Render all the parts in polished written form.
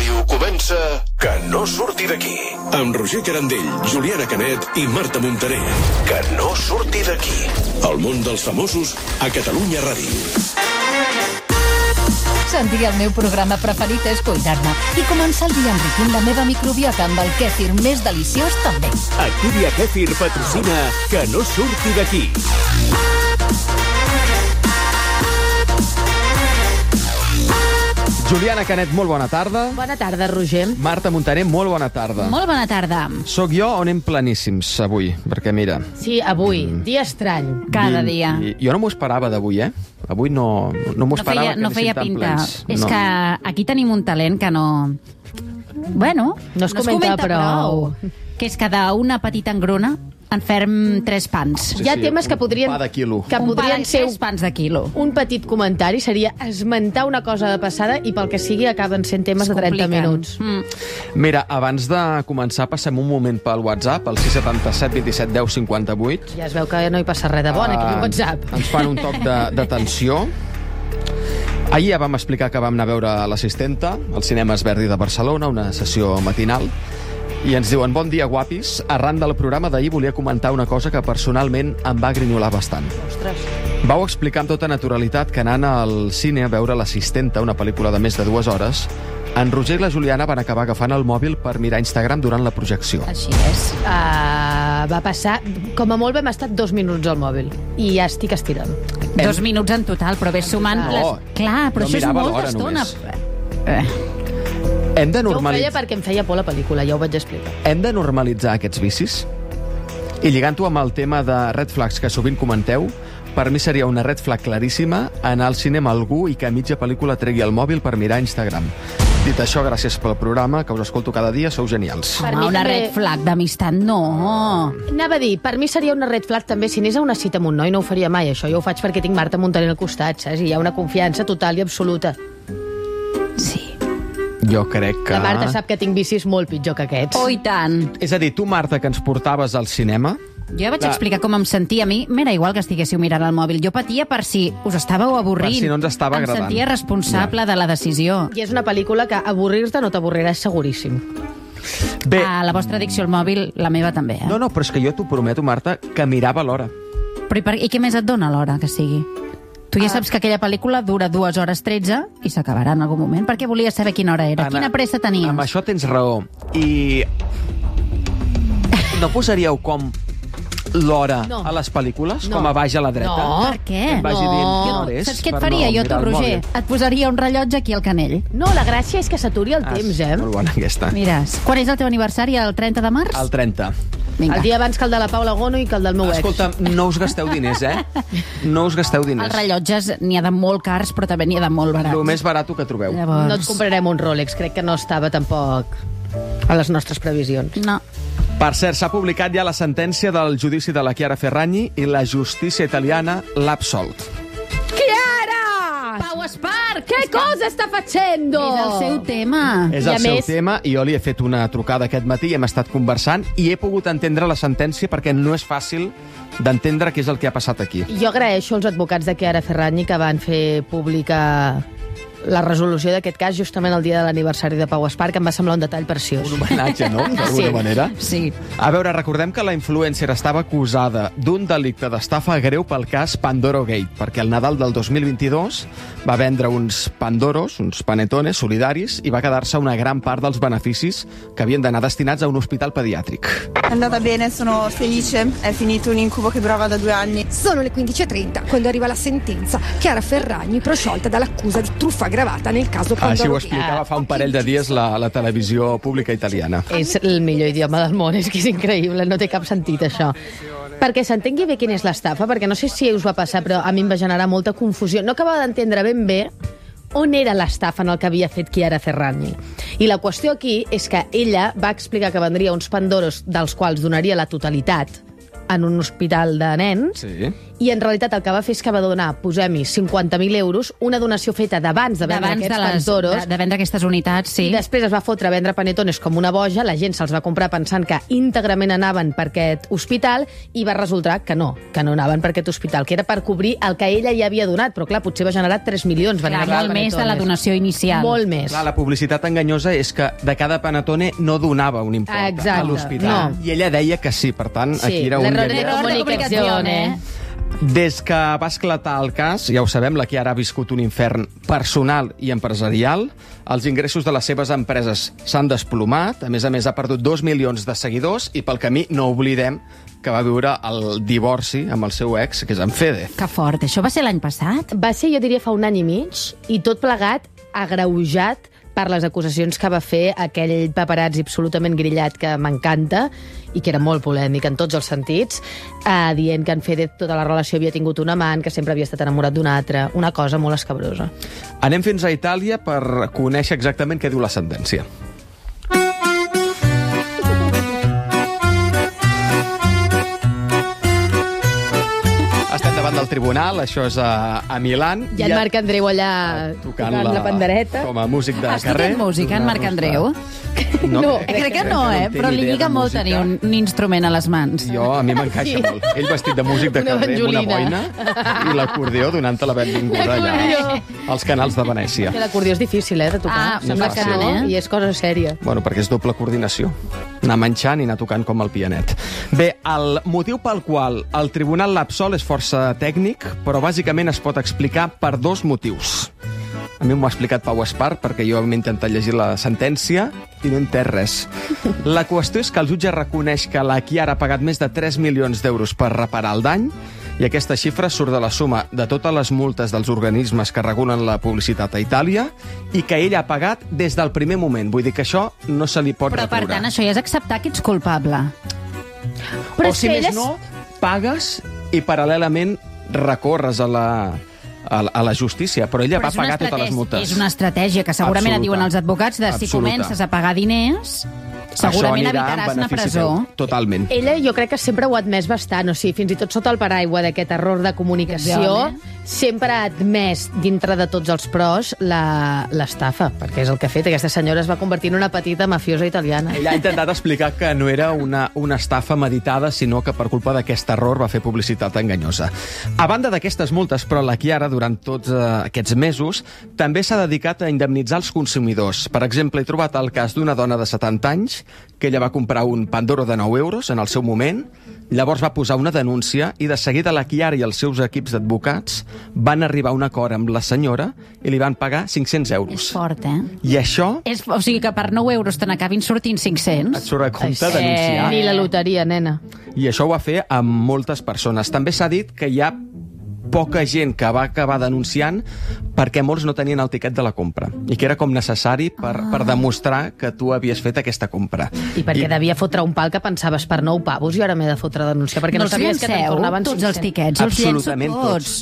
ràdio comença Que no surti d'aquí. Amb Roger Carandell, Juliana Canet i Marta Montaner. Que no surti d'aquí. El món dels famosos a Catalunya Ràdio. Sentir el meu programa preferit és cuidar-me i començar el dia enriquint la meva microbiota amb el kèfir més deliciós també. Activia Kèfir patrocina Que no surti d'aquí. Juliana Canet, molt bona tarda. Bona tarda, Roger. Marta Montaner, molt bona tarda. Molt bona tarda. Soc jo o anem planíssims avui? Perquè mira... Sí, avui, dia estrany. Cada dia. Jo no m'ho esperava d'avui, Avui no m'ho esperava no feia tan pinta. plens. És que aquí tenim un talent que no... Bueno, no es comenta prou. Que és que d'una petita engruna en ferm 3 pans. Sí, Hi ha temes que podrien... Un pa de quilo. Que podrien ser 3 pans de quilo. un petit comentari, seria esmentar una cosa de passada i pel que sigui acaben sent temes de 30 minuts. Mira, abans de començar passem un moment pel WhatsApp, el 677 27 10 58. Ja es veu que no hi passa res de bon aquí al WhatsApp. Ens fan un toc d'atenció. Ahir ja vam explicar que vam anar a veure l'Assistenta al Cinema Verdi de Barcelona, una sessió matinal, i ens diuen: bon dia, guapis. Arran del programa d'ahir volia comentar una cosa que personalment em va grinyolar bastant. Ostres. Vau explicar amb tota naturalitat que anant al cine a veure l'Assistenta, una pel·lícula de més de 2 hores, en Roger i la Juliana van acabar agafant el mòbil per mirar Instagram durant la projecció. Així és. Va passar... Com a molt vam estar 2 minuts al mòbil. I ja estic estirant. 2 minuts en total, però ves sumant... No, Clar, però no això és mirava molta l'hora estona. Hem de Jo ho feia normalitzar... perquè em feia por la pel·lícula, ja ho vaig explicar. Hem de normalitzar aquests vicis? I lligant-ho amb el tema de red flags que sovint comenteu, per mi seria una red flag claríssima anar al cinema algú i que a mitja pel·lícula tregui el mòbil per mirar Instagram. Dit això, gràcies pel programa, que us escolto cada dia, sou genials. Per Home, mi una també- red flag d'amistat, no. Anava a dir, per mi seria una red flag també si anés a una cita amb un noi, no ho faria mai, això. Jo ho faig perquè tinc Marta Montaner al costat, saps? I hi ha una confiança total i absoluta. Sí. Jo crec que... La Marta sap que tinc vicis molt pitjor que aquests. Oh, i tant. És a dir, tu, Marta, que ens portaves al cinema... Jo vaig explicar com em sentia a mi. M'era igual que estiguéssiu mirant el mòbil. Jo patia per si us estàveu avorrint. Per si no ens estava agradant. Em sentia responsable de la decisió. I és una pel·lícula que avorrir-te no t'avorriràs seguríssim. Bé, La vostra addicció al mòbil, la meva també, no, però és que jo t'ho prometo, Marta, que mirava l'hora. Però i què més et dona l'hora que sigui? Tu ja saps que aquella pel·lícula dura 2 hores 13 i s'acabarà en algun moment, perquè volies saber quina hora era. Quina pressa tenies? Amb això tens raó. I... No posaríeu com l'hora No. a les pel·lícules, No. com a baix a la dreta? No. Per què? Que et vagi No. dient quina hora és. Saps què et per faria no jo, tu, mirar el Roger? mòbil. Et posaria un rellotge aquí al canell. No, la gràcia és que s'aturi el temps, Molt bona aquesta. Mira, quan és el teu aniversari? El 30 de març? El 30. Vinga. El dia abans que el de la Paula Gono i que el del meu ex. Escolta, no us gasteu diners, No us gasteu diners. Els rellotges n'hi ha de molt cars, però també n'hi ha de molt barats. El més barat que trobeu. Llavors... No et comprarem un Rolex, crec que no estava tampoc a les nostres previsions. No. Per cert, s'ha publicat ja la sentència del judici de la Chiara Ferragni i la justícia italiana l'ha absolt. Chiara! Pau Espar! Che cosa sta facendo? És el seu tema. És I el a seu més- tema i jo li he fet una trucada aquest matí i hem estat conversant i he pogut entendre la sentència perquè no és fàcil d'entendre què és el que ha passat aquí. Jo agraeixo als advocats de Chiara Ferragni que van fer pública la resolució d'aquest cas justament el dia de l'aniversari de Pau Espar, que em va semblar un detall preciós. Un homenatge, no?, d'alguna Sí. manera. Sí. A veure, recordem que la influencer estava acusada d'un delicte d'estafa greu pel cas Pandoro Gate, perquè al Nadal del 2022 va vendre uns Pandoros, uns panetones solidaris, i va quedar-se una gran part dels beneficis que havien d'anar destinats a un hospital pediàtric. È andata bene, sono felice, è finito un incubo che durava da 2 anni. Sono le 15:30 quando arriva la sentenza. Chiara Ferragni prosciolta dall'accusa di truffa aggravata nel caso Així ho Pandoro Gate. explicava fa un parell de dies la televisió pública italiana. És el millor idioma del món, és que és increïble, no té cap sentit això. Perquè s'entengui bé quina és l'estafa, perquè no sé si us va passar, però a mi em va generar molta confusió. No acabava d'entendre ben bé on era l'estafa en el que havia fet Chiara Ferragni. I la qüestió aquí és que ella va explicar que vendria uns Pandoros dels quals donaria la totalitat en un hospital de nens, Sí. i en realitat el que va fer és que va donar, posem-hi, 50.000 euros, una donació feta d'abans de vendre aquests pantoros. De vendre aquestes unitats, sí. I després es va fotre a vendre panetones com una boja, la gent se'ls va comprar pensant que íntegrament anaven per aquest hospital i va resultar que no anaven per aquest hospital, que era per cobrir el que ella ja havia donat, però clar, potser va generar 3 milions. Molt més de la donació inicial. Molt més. Clar, la publicitat enganyosa és que de cada panetone no donava un import a l'hospital. No. I ella deia que sí, per tant, aquí era un... Error de comunicació, Des que va esclatar el cas, ja ho sabem, la Chiara ha viscut un infern personal i empresarial. Els ingressos de les seves empreses s'han desplomat. A més, ha perdut 2 milions de seguidors i pel camí no oblidem que va viure el divorci amb el seu ex, que és en Fede. Que fort. Això va ser l'any passat? Va ser, jo diria, fa un any i mig, i tot plegat agreujat per les acusacions que va fer aquell paparazzi absolutament grillat que m'encanta i que era molt polèmic en tots els sentits, dient que en Fede tota la relació havia tingut un amant, que sempre havia estat enamorat d'un altre, una cosa molt escabrosa. Anem fins a Itàlia per conèixer exactament què diu la sentència. Estem davant del tribunal, això és a Milan. I en Marc Andreu allà tocant la pandereta. Com a músic de carrer. Has tocat música, en Marc Andreu? No, crec que no, però li lliga molt tenir un instrument a les mans. A mi m'encaixa molt. Ell vestit de músic de carrer amb una boina i l'acordió donant-te la benvinguda allà als canals de Venècia. L'acordió és difícil, de tocar. Sembla que no, i és cosa sèria. Bueno, perquè és doble coordinació. Anar manxant i anar tocant com el pianet. Bé, el motiu pel qual el tribunal l'absol és força tècnic, però bàsicament es pot explicar per 2 motius. A mi m'ho ha explicat Pau Espart, perquè jo m'he intentat llegir la sentència i no he entès res. La qüestió és que el jutge reconeix que la Chiara ha pagat més de 3 milions d'euros per reparar el dany, i aquesta xifra surt de la suma de totes les multes dels organismes que regulen la publicitat a Itàlia i que ella ha pagat des del primer moment. Vull dir que això no se li pot retroure. Però, per tant, això ja és acceptar que ets culpable. Però si més no, pagues i paral·lelament recorres a la justícia, però ella va pagar totes les multes. És una estratègia que segurament et diuen els advocats de si comences a pagar diners, segurament evitaràs una presó. Totalment. Ella jo crec que sempre ho ha admès bastant, o sigui, fins i tot sota el paraigua d'aquest error de comunicació, sempre ha admès, dintre de tots els pros, l'estafa, perquè és el que ha fet. Aquesta senyora es va convertir en una petita mafiosa italiana. Ella ha intentat explicar que no era una estafa meditada, sinó que per culpa d'aquest error va fer publicitat enganyosa. A banda d'aquestes multes, però, la Chiara, durant tots aquests mesos, també s'ha dedicat a indemnitzar els consumidors. Per exemple, he trobat el cas d'una dona de 70 anys que ella va comprar un Pandoro de 9 euros en el seu moment, llavors va posar una denúncia i de seguida la Chiara i els seus equips d'advocats van arribar a un acord amb la senyora i li van pagar 500 euros. És fort, I això... O sigui que per 9 euros te n'acabin sortint 500. Et surt a compte denunciar. Ni la loteria, nena. I això ho va fer amb moltes persones. També s'ha dit que hi ha poca gent que va acabar denunciant perquè molts no tenien el tiquet de la compra i que era com necessari per demostrar que tu havies fet aquesta compra. I perquè devia fotre un pal que pensaves per 9 pavos i ara m'he de fotre a denunciar perquè no sabies que te'n tornaven tots els tiquets, absolutament tots.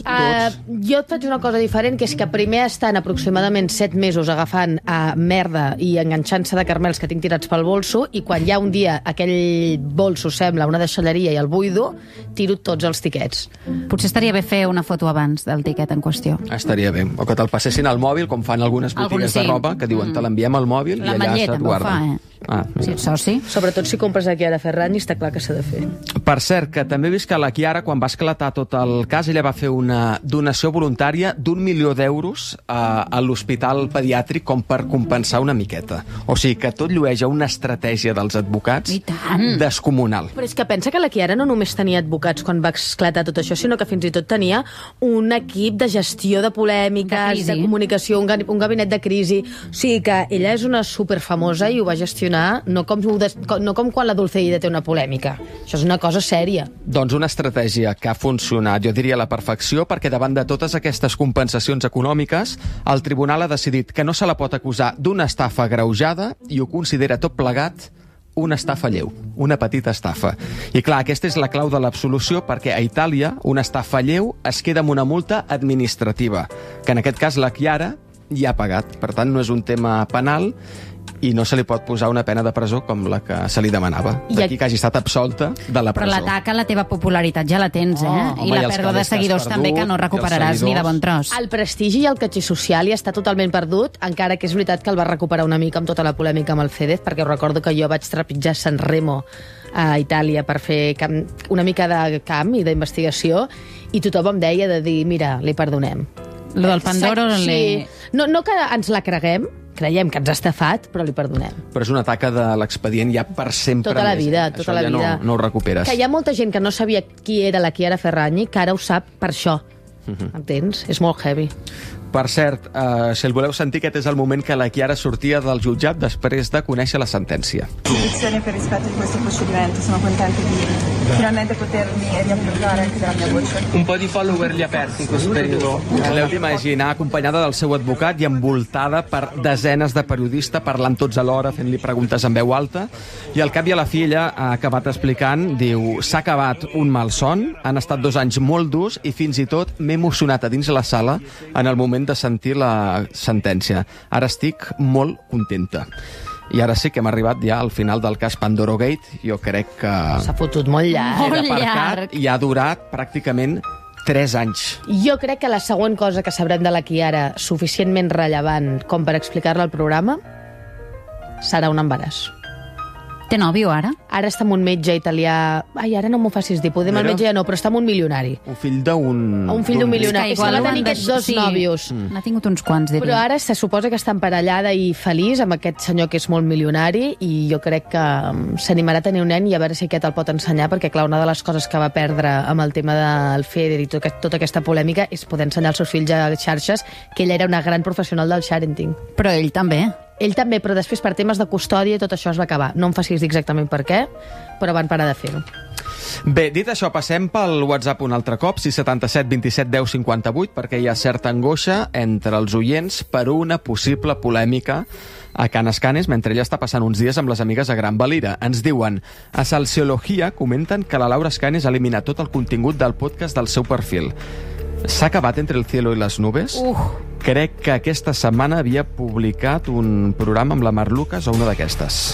Jo et faig una cosa diferent, que és que primer estan aproximadament 7 mesos agafant merda i enganxant-se de carmels que tinc tirats pel bolso, i quan hi ha un dia aquell bolso sembla una deixalleria i el buido, tiro tots els tiquets. Potser estaria bé fer una foto abans del tiquet en qüestió. Estaria bé. O que te'l passessin al mòbil, com fan algunes botigues de roba, que diuen te l'enviem al mòbil i allà se't guarda. Si ets soci. Sobretot si compres a Chiara Ferragni, està clar que s'ha de fer. Per cert, que també he vist que la Chiara, quan va esclatar tot el cas, ella va fer una donació voluntària d'1 milió d'euros a l'hospital pediàtric com per compensar una miqueta. O sigui que tot llueix a una estratègia dels advocats descomunal. Però és que pensa que la Chiara no només tenia advocats quan va esclatar tot això, sinó que fins i tot tenia un equip de gestió de polèmiques, de comunicació, un gabinet de crisi. O sigui que ella és una superfamosa i ho va gestionar no com quan la Dulceida té una polèmica. Això és una cosa sèria. Doncs una estratègia que ha funcionat, jo diria, a la perfecció, perquè davant de totes aquestes compensacions econòmiques, el tribunal ha decidit que no se la pot acusar d'una estafa agreujada i ho considera tot plegat una estafa lleu, una petita estafa. I clar, aquesta és la clau de l'absolució, perquè a Itàlia una estafa lleu es queda amb una multa administrativa, que en aquest cas la Chiara ja ha pagat. Per tant, no és un tema penal i no se li pot posar una pena de presó com la que se li demanava. D'aquí que hagi estat absolta de la presó. Però l'atac a la teva popularitat ja la tens, I la pèrdua de seguidors també, que no recuperaràs ni de bon tros. El prestigi i el catxí social ja està totalment perdut, encara que és veritat que el va recuperar una mica amb tota la polèmica amb el Fedez, perquè recordo que jo vaig trepitjar San Remo a Itàlia per fer una mica de camp i d'investigació, i tothom em deia de dir, mira, li perdonem. Lo del Pandoro... Sí. No que ens la creguem que ens ha estafat, però li perdonem. Però és una taca de l'expedient ja per sempre. Tota la vida, tota la vida. No ho recuperes. Que hi ha molta gent que no sabia qui era la Chiara Ferragni, que ara ho sap per això. Entens? És molt heavy. Per cert, si el voleu sentir, aquest és el moment que la Chiara sortia del jutjat després de conèixer la sentència. Condizioni per rispetto di questo procedimento, sono contenta di finalmente potermi riappropriare anche della mia voce. Un po' di follower li ha persi in questo periodo. L'heu d'imaginar acompanyada del seu advocat i envoltada per desenes de periodistes parlant tots alhora, fent-li preguntes en veu alta, i al cap i a la fi ella ha acabat explicant, diu, s'ha acabat un malson, han estat 2 anys molt durs i fins i tot m'he emocionat a dins la sala en el moment de sentir la sentència. Ara estic molt contenta. I ara sí que hem arribat ja al final del cas Pandoro Gate. Jo crec que... S'ha fotut molt llarg. Molt llarg. I ha durat pràcticament 3 anys. Jo crec que la següent cosa que sabrem de la Chiara suficientment rellevant com per explicar-la al programa serà un embaràs. Té nòvio, ara? Ara està amb un metge italià... Ai, ara no m'ho facis dir, podem el metge ja no, però està amb un milionari. Un fill d'un... Un fill d'un milionari. Igual va tenir aquests 2 nòvios. N'ha tingut uns quants, diria. Però ara se suposa que està emparellada i feliç amb aquest senyor que és molt milionari, i jo crec que s'animarà a tenir un nen i a veure si aquest el pot ensenyar, perquè clar, una de les coses que va perdre amb el tema del Feder i tota aquesta polèmica és poder ensenyar als seus fills a xarxes que ell era una gran professional del sharenting. Però ell també. Ell també, però després per temes de custòdia tot això es va acabar. No em facis dir exactament per què, però van parar de fer-ho. Bé, dit això, passem pel WhatsApp un altre cop, 677 27 10 58, perquè hi ha certa angoixa entre els oients per una possible polèmica a Can Escanes mentre ella està passant uns dies amb les amigues a Gran Valira. Ens diuen, a Salseología comenten que la Laura Escanes ha eliminat tot el contingut del podcast del seu perfil. S'ha acabat Entre el cielo y las nubes? Crec que aquesta setmana havia publicat un programa amb la Mar Lucas o una d'aquestes.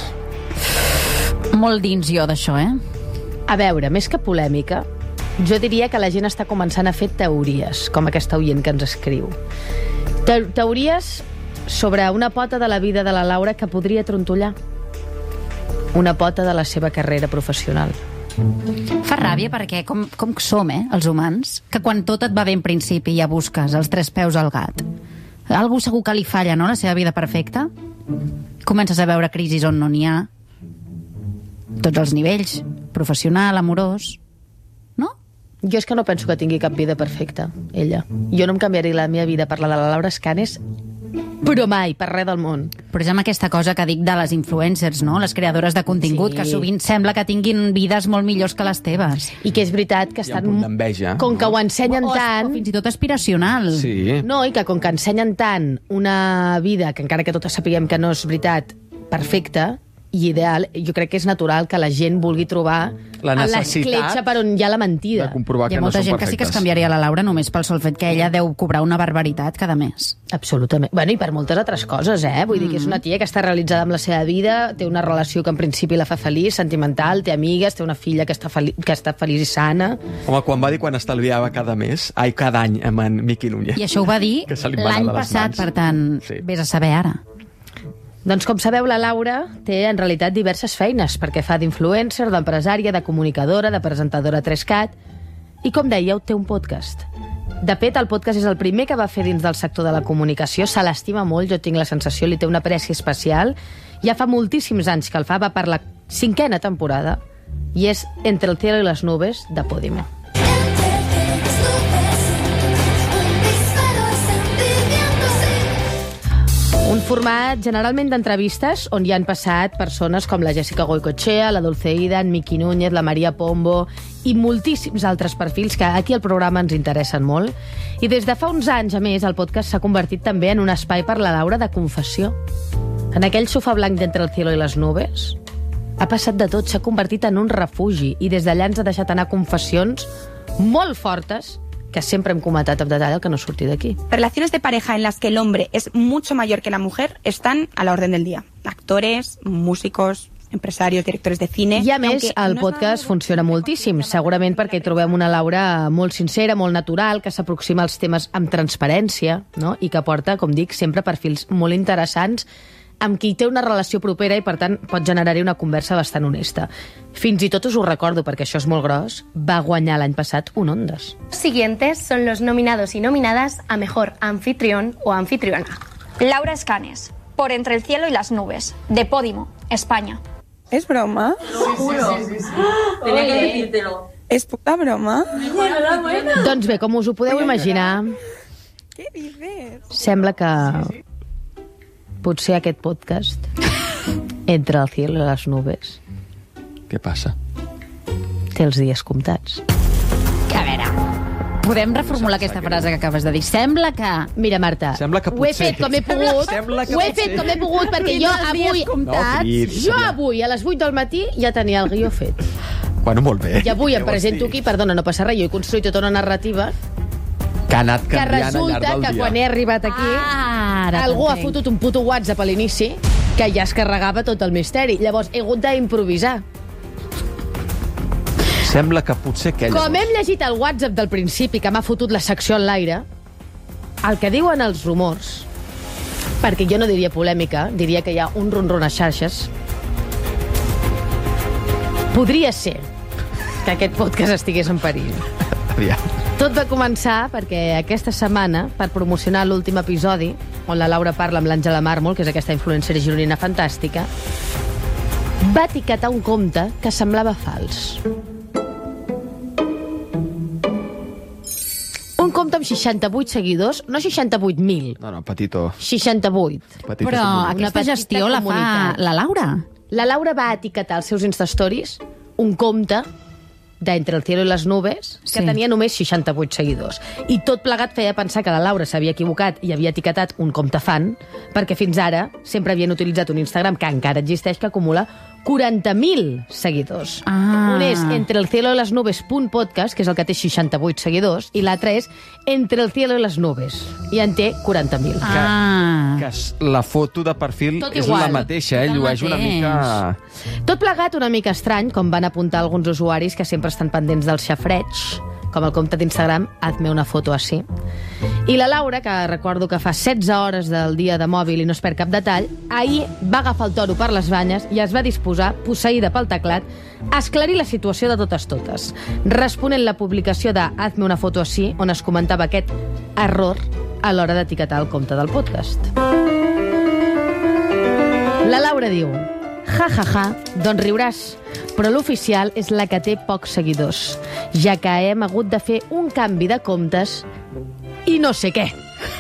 Molt dins jo d'això, A veure, més que polèmica, jo diria que la gent està començant a fer teories, com aquesta oient que ens escriu. Teories sobre una pota de la vida de la Laura que podria trontollar. Una pota de la seva carrera professional. Fa ràbia perquè, com som, els humans, que quan tot et va bé en principi ja busques els 3 peus al gat. Algú segur que li falla, no?, la seva vida perfecta. Comences a veure crisis on no n'hi ha. Tots els nivells, professional, amorós, no? Jo és que no penso que tingui cap vida perfecta, ella. Jo no em canviaria la meva vida per la de la Laura Escanes, però mai, per res del món. Però és amb aquesta cosa que dic de les influencers, no?, les creadores de contingut, que sovint sembla que tinguin vides molt millors que les teves. I que és veritat que estan... Hi ha un punt d'enveja. Com que ho ensenyen tant... O fins i tot aspiracional. Sí. No, i que com que ensenyen tant una vida que encara que totes sapiguem que no és veritat, perfecta i ideal, jo crec que és natural que la gent vulgui trobar l'escletxa per on hi ha la mentida. De comprovar Hi ha que no molta són gent que sí que es perfectes. canviaria la Laura només pel sol fet que ella deu cobrar una barbaritat cada mes. Absolutament. Bueno, i per moltes altres coses, Vull dir que és una tia que està realitzada amb la seva vida, té una relació que en principi la fa feliç, sentimental, té amigues, té una filla que està feliç i sana. Home, quan va dir quan estalviava cada any amb en Miqui Núñez. I això ho va dir Que se li va anar l'any de les passat, mans. per tant, Sí. vés a saber ara. Doncs com sabeu, la Laura té en realitat diverses feines, perquè fa d'influencer, d'empresària, de comunicadora, de presentadora 3CAT, i com dèieu, té un podcast. De fet, el podcast és el primer que va fer dins del sector de la comunicació, se l'estima molt, jo tinc la sensació, li té una apreci especial, ja fa moltíssims anys que el fa, va per la 5ª temporada, i és Entre el cielo y las nubes, de Podimo. Un format generalment d'entrevistes on hi han passat persones com la Jessica Goicoechea, la Dulceida, en Miqui Núñez, la Maria Pombo i moltíssims altres perfils que aquí al programa ens interessen molt. I des de fa uns anys, a més, el podcast s'ha convertit també en un espai per la Laura de confessió. En aquell sofà blanc d'Entre el cielo y las nubes ha passat de tot, s'ha convertit en un refugi i des d'allà ens ha deixat anar confessions molt fortes que sempre hem comentat amb detall el que no surti d'aquí. Relaciones de pareja en las que el hombre es mucho mayor que la mujer están a la orden del día. actores, músicos, empresarios, directores de cine... I a més, el podcast funciona moltíssim, segurament perquè trobem una Laura molt sincera, molt natural, que s'aproxima als temes amb transparència, no? I que porta, com dic, sempre perfils molt interessants amb qui té una relació propera i, per tant, pot generar-hi una conversa bastant honesta. Fins i tot us ho recordo, perquè això és molt gros, va guanyar l'any passat un Ondas. Siguientes son los nominados y nominadas a Mejor Anfitrión o Anfitriona. Laura Escanes, por Entre el cielo y las nubes, de Podimo, España. ¿Es broma? Sí. Tenía que decírtelo. ¿Es puta broma? Doncs bé, com us ho podeu imaginar, ¿Qué dices? sembla que potser aquest podcast, Entre el cielo i les nubes, Què passa? té els dies comptats. A veure, podem reformular aquesta frase que acabes de dir. Sembla que... Mira, Marta, Sembla que ho he potser. fet com he pogut, Sembla que ho he potser. fet com he pogut, perquè jo avui... Jo avui, a les 8 del matí, ja tenia el guió fet. Bueno, molt bé. I avui em presento aquí, perdona, no passa res, jo he construït tota una narrativa Que ha anat que canviant al llarg resulta del que dia. quan he arribat aquí, Ara algú ha t'entenc. fotut un puto WhatsApp a l'inici que ja es carregava tot el misteri. Llavors he hagut d'improvisar. Sembla que potser aquella... Com hem llegit el WhatsApp del principi que m'ha fotut la secció en l'aire, el que diuen els rumors, perquè jo no diria polèmica, diria que hi ha un ronron a xarxes, podria ser que aquest podcast estigués en perill. Aviam. Tot va començar perquè aquesta setmana, per promocionar l'últim episodi, on la Laura parla amb l'Àngela Mármol, que és aquesta influencer gironina fantàstica, va etiquetar un compte que semblava fals. Un compte amb 68 seguidors, no 68.000, No, petitó. 68. Petitó Però comunitat. aquesta petita gestió la fa comunitat. la Laura. La Laura va etiquetar als seus Instastories un compte d'Entre el cielo i les nubes, que Sí. tenia només 68 seguidors. I tot plegat feia pensar que la Laura s'havia equivocat i havia etiquetat un compte fan, perquè fins ara sempre havien utilitzat un Instagram que encara existeix, que acumula 40.000 seguidors. Ah. Un és Entre el cielo i les nubes.podcast, que és el que té 68 seguidors, i l'altre és Entre el cielo i les nubes, i en té 40.000. Ah. Que la foto de perfil Tot és igual. la mateixa, Tot el llueix una mateix. mica... Tot plegat una mica estrany, com van apuntar alguns usuaris que sempre estan pendents del xafreig, com el compte d'Instagram Hazme una foto així. I la Laura, que recordo que fa 16 hores del dia de mòbil i no es perd cap detall, ahir va agafar el toro per les banyes i es va disposar, posseïda pel teclat, a esclarir la situació de totes, responent la publicació de Hazme una foto així, on es comentava aquest error a l'hora d'etiquetar el compte del podcast. La Laura diu: ja, doncs riuràs, però l'oficial és la que té pocs seguidors, ja que hem hagut de fer un canvi de comptes i no sé què.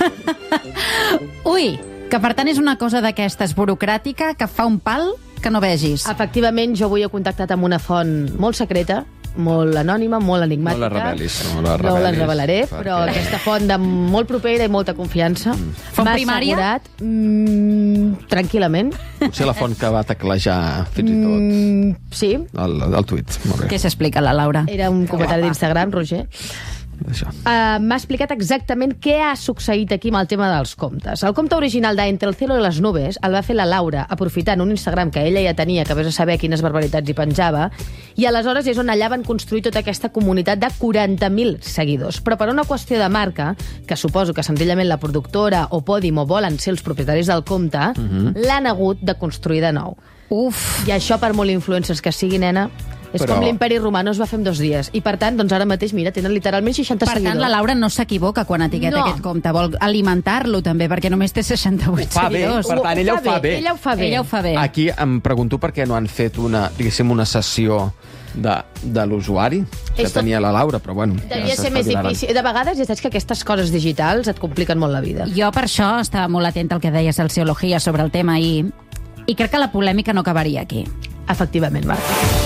Ui, que per tant és una cosa d'aquestes burocràtica que fa un pal que no vegis. Efectivament, jo avui he contactat amb una font molt secreta, molt anònima, molt enigmàtica. No la revelis, no la No la revelis, revelaré, perquè- però aquesta font de molt propera i molta confiança Font m'ha primària? assegurat tranquil·lament. Potser la font que va teclejar fins i tot Sí, el tuit. Molt bé. Què s'explica, la Laura? era un comentari d'Instagram, Roger. Això. M'ha explicat exactament què ha succeït aquí amb el tema dels comptes. El compte original d'Entre el cielo i les nubes el va fer la Laura, aprofitant un Instagram que ella ja tenia, que vés a saber quines barbaritats hi penjava, i aleshores és on allà van construir tota aquesta comunitat de 40.000 seguidors. Però per una qüestió de marca, que suposo que senzillament la productora o Podimo volen ser els propietaris del compte, l'han hagut de construir de nou. Uf. I això, per molt influencers que sigui, nena, és Però- com l'imperi romà, es va fer en 2 dies. I per tant, doncs ara mateix, mira, tenen literalment 60 Per seguidors. tant, la Laura no s'equivoca quan etiqueta No. aquest compte. Vol alimentar-lo, també, perquè només té 68 Ho fa bé, seguidors. per tant, ella ho fa bé. Ella ho fa bé. Ella ho fa bé. Aquí em pregunto per què no han fet una, diguéssim, una sessió de l'usuari que És tot- tenia la Laura, però bueno. Devia ser més difícil. De vegades, ja saps que aquestes coses digitals et compliquen molt la vida. Jo per això estava molt atenta al que deia Celsiología sobre el tema ahir, i crec que la polèmica no acabaria aquí. Efectivament, Marta.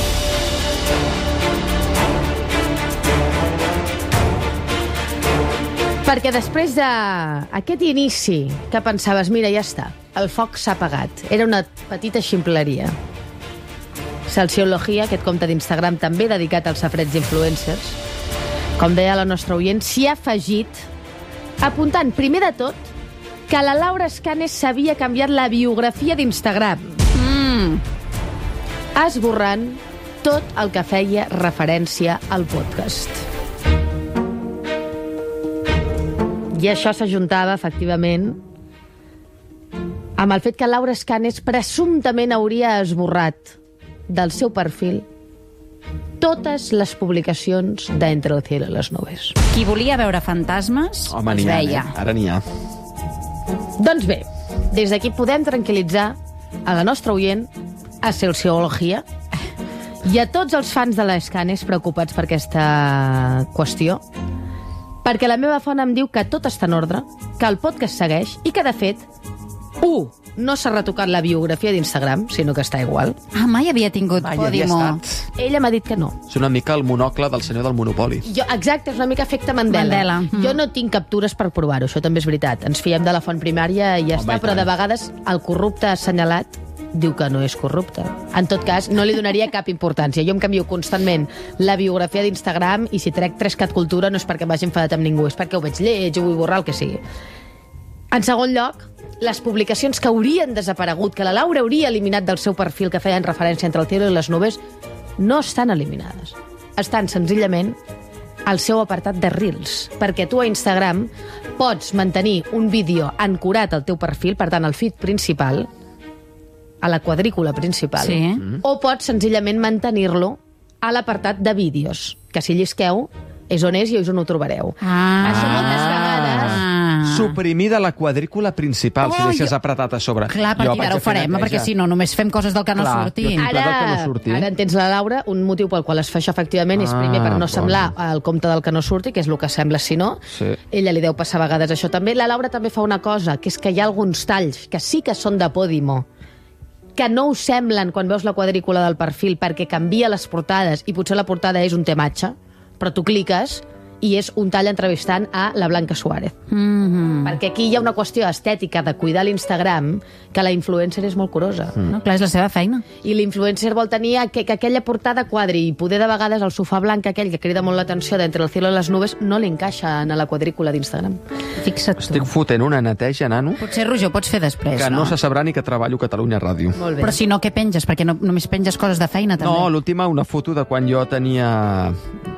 Perquè després d'aquest inici que pensaves, mira, ja està, el foc s'ha apagat, era una petita ximpleria. Celsiología, aquest compte d'Instagram també dedicat als safarets influencers, com deia la nostra oient, s'hi ha afegit apuntant, primer de tot, que la Laura Escanes s'havia canviat la biografia d'Instagram. esborrant tot el que feia referència al podcast. I això s'ajuntava, efectivament, amb el fet que Laura Escanes presumptament hauria esborrat del seu perfil totes les publicacions d'Entre el cielo y las nubes. Qui volia veure fantasmes, Home, els n'hi ha, veia. Ara n'hi ha. Doncs bé, des d'aquí podem tranquil·litzar a la nostra oient, a Sociologia, i a tots els fans de l'Escanes preocupats per aquesta qüestió, perquè la meva font em diu que tot està en ordre, que el podcast segueix i que, de fet, no s'ha retocat la biografia d'Instagram, sinó que està igual. Ah, mai havia tingut Podimo. Ella m'ha dit que no. És una mica el monocle del senyor del Monopoli. Exacte, és una mica efecte Mandela. Jo no tinc captures per provar-ho, això també és veritat. Ens fiem de la font primària i ja està, però de vegades el corrupte assenyalat diu que no és corrupte. En tot cas, no li donaria cap importància. Jo em canvio constantment la biografia d'Instagram i si trec 3 cat cultura no és perquè m'hagi enfadat amb ningú, és perquè ho veig lleig, ho vull borrar, el que sigui. En segon lloc, les publicacions que haurien desaparegut, que la Laura hauria eliminat del seu perfil que feien referència entre el cielo i les nubes, no estan eliminades. Estan senzillament al seu apartat de Reels, perquè tu a Instagram pots mantenir un vídeo ancorat al teu perfil, per tant, al feed principal, a la quadrícula principal, o pots senzillament mantenir-lo a l'apartat de vídeos, que si llisqueu és on és i és on ho trobareu. Això moltes vegades... Suprimir de la quadrícula principal, si deixes apretat a sobre. Clar, perquè ara ho farem, perquè si no, només fem coses del que no surtin. Ara entens la Laura, un motiu pel qual es fa això efectivament és primer per no semblar el compte del que no surti, que és el que sembla si no. Ella li deu passar a vegades això també. La Laura també fa una cosa, que és que hi ha alguns talls que sí que són de Podimo, que no us semblen quan veus la quadrícula del perfil perquè canvia les portades i potser la portada és un tematge, però tu cliques i és un tall entrevistant a la Blanca Suárez. Perquè aquí hi ha una qüestió estètica de cuidar l'Instagram que la influencer és molt curosa. No, clar, és la seva feina. I l'influencer vol tenir que aquella portada quadri i poder de vegades el sofà blanc aquell que crida molt l'atenció d'Entre el cielo i les nubes no li encaixa a la quadrícula d'Instagram. Fixa't tu. Estic fotent una neteja, nano. Potser, Roger, ho pots fer després, que no se sabrà ni que treballo a Catalunya Ràdio. Molt bé. Però si no, què penges? Perquè no, només penges coses de feina, també. No, l'última, una foto de quan jo tenia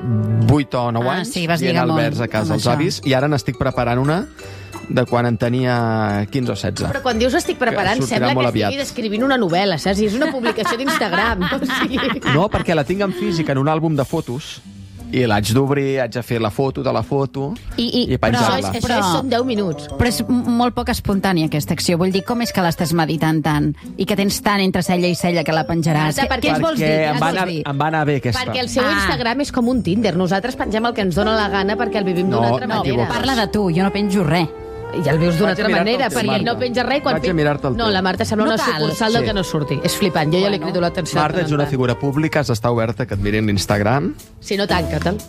8 o 9 anys, sí, vas lligar molt Alberts a casa als avis, i ara n'estic preparant una de quan en tenia 15 o 16. Però quan dius estic preparant, sembla que estigui descrivint una novel·la, saps? I és una publicació d'Instagram. No, perquè la tinc en física, en un àlbum de fotos, i l'haig d'obrir, haig de fer la foto de la foto i penjar-la. Això són 10 minuts. Però és molt poc espontània, aquesta acció. Vull dir, com és que l'estàs meditant tant i que tens tant entre cella i cella que la penjaràs? Què ens vols dir? Em va anar bé aquesta. Perquè el seu Instagram és com un Tinder. Nosaltres pengem el que ens dona la gana perquè el vivim d'una altra manera. Parla de tu, jo no penjo res. Ja el veus d'una altra manera, perquè no penja res quan... Vaig a mirar-te el teu. No, la Marta sembla una sucursal del que no surti. És flipant, jo ja li crido l'atenció. Marta, ets una figura pública, has d'estar oberta, que et mirin l'Instagram. Si no, tanca-te'l.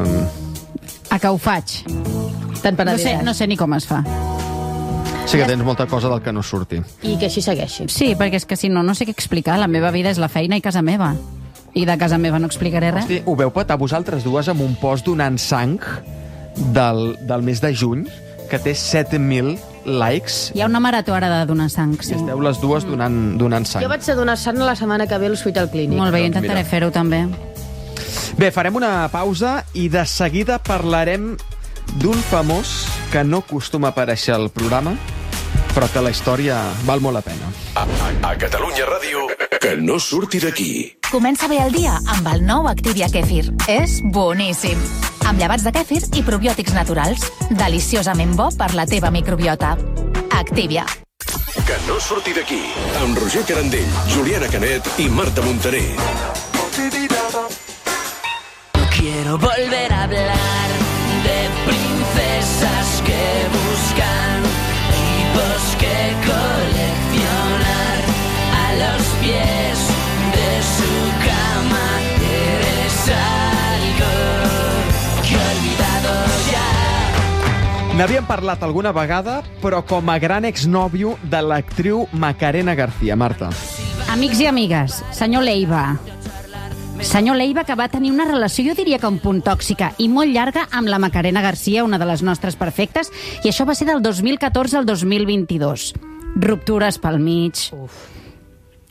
A que ho faig? Te'n penediràs. No sé ni com es fa. Sí que tens molta cosa del que no surti. I que així segueixi. Sí, perquè és que si no, no sé què explicar. La meva vida és la feina i casa meva. I de casa meva no explicaré res. Hosti, ho veu petar vosaltres dues amb un post donant sang del mes de juny, que té 7.000 likes. Hi ha una marató ara de donar sang. Sí. Esteu les dues donant sang. Jo vaig a donar sang la setmana que ve a l'Hospital Clínic. Molt bé, jo intentaré fer-ho també. Bé, farem una pausa i de seguida parlarem d'un famós que no acostuma a aparèixer al programa, però que la història val molt la pena. A Catalunya Ràdio, que no surti d'aquí. Comença bé el dia amb el nou Activia Kefir. És boníssim. Amb llevats de kèfir i probiòtics naturals. Deliciosament bo per la teva microbiota. Activia. Que no surti d'aquí. Amb Roger Carandell, Juliana Canet i Marta Montaner. Quiero volver a hablar de princesas que buscan tipos que coleccionar a los pies de su cama. Eres algo que he olvidado ya. N'havíem parlat alguna vegada, però com a gran exnòvio de l'actriu Macarena García. Marta. Amics i amigues, senyor Leiva. Senyor Leiva, que va tenir una relació, jo diria que un punt tòxica i molt llarga amb la Macarena García, una de les nostres perfectes, i això va ser del 2014 al 2022. Ruptures pel mig.